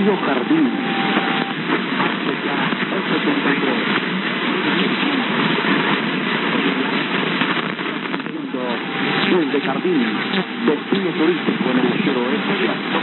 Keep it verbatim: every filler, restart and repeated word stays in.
Patio Jardín. Desde Jardín, destino turístico en el suroeste de la